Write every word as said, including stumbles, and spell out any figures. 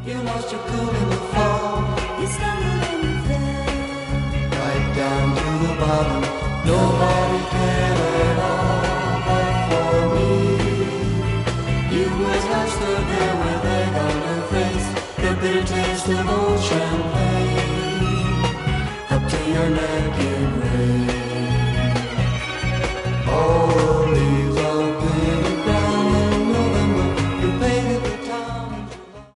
You lost your cool in the fall. You stumbled and you fell. Right down to the bottom. Nobody cared at all but for me. You as I stood there with egg on her face, the bitter taste of old champagne up to your neck.